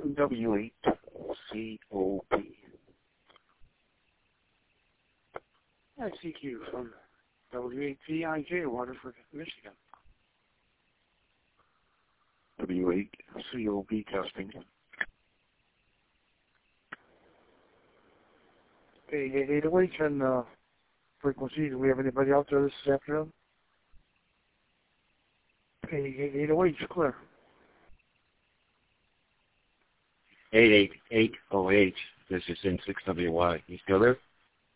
W8COB. CQ from W8VIJ, Waterford, Michigan. W8COB testing. Hey, 808 and frequency. Do we have anybody out there this afternoon? Hey, 808, clear. 888OH, this is in 6WY. You still there?